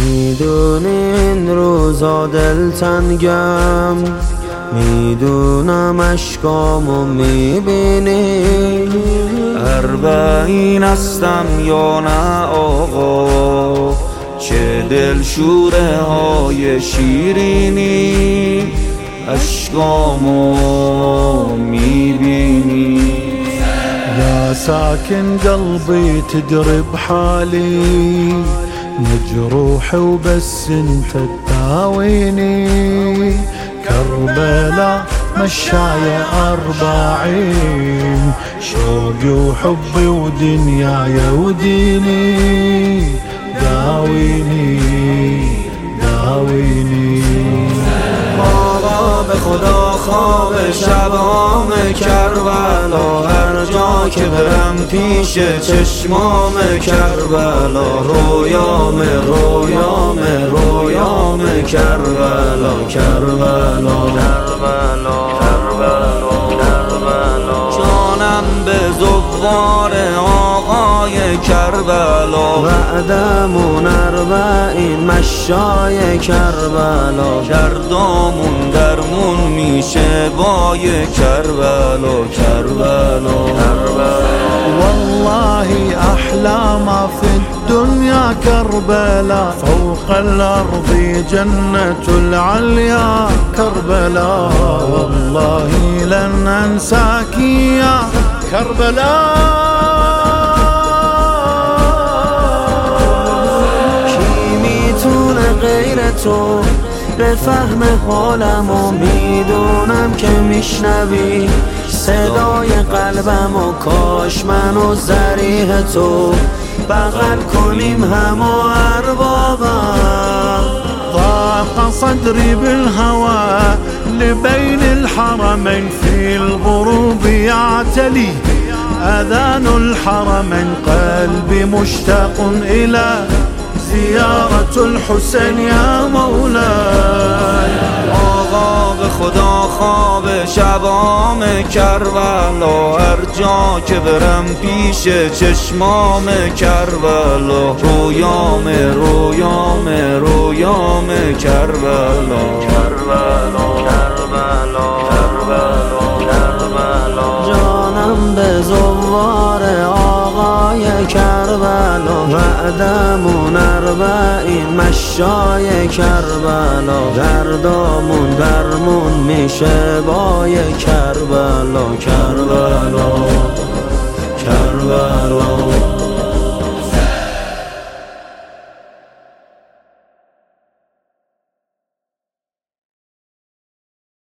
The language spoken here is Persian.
میدونی این روزا دلتنگم، میدونم اشکامو میبینی. اربعین هستم یا نه آقا، چه دلشوره های شیرینی، اشکامو میبینی. يا ساكن قلبي تدري بحالي، مجروح وبس انت تداويني. كربلاء مشاية 40، شوقي وحبي ودنياي وديني. داويني داويني. آقا به خدا خواب شبام کربلا، هر جا که برم پیش چشمام کربلا. رویام رویام رویام کربلا، کربلا کربلا کربلا کربلا. جانم به زوار آقای کربلا، وعدمون 40 مشای کربلا. دردامون درمون میشه بای کربلا، کربلا کربلا. والله أحلى ما في الدنيا كربلاء، فوق الأرض جنة العليا كربلاء. والله لن أنساك يا كربلاء. کی میتونه غیر تو به فهم حالمو؟ میدونم که میشنوی صدای قلبم و کاش منو ضریح تو بغل کنیم همو اربابم. ضاق صدري بالهوى لبين الحرمين، في الغروب يعتلي أذان الحرمين. قلبي مشتاق إلى زيارة الحسين يا مولاي. آقا به خدا خواب شبام کربلا، هر جا که برم پیش چشمام کربلا. رویام رویام رویام کربلا، کربلا کربلا کربلا کربلا. جانم به زوار آقای کربلا، وعدمون 40 مشای کربلا. دردامون درمون میشه بای کربلا، کربلا کربلا.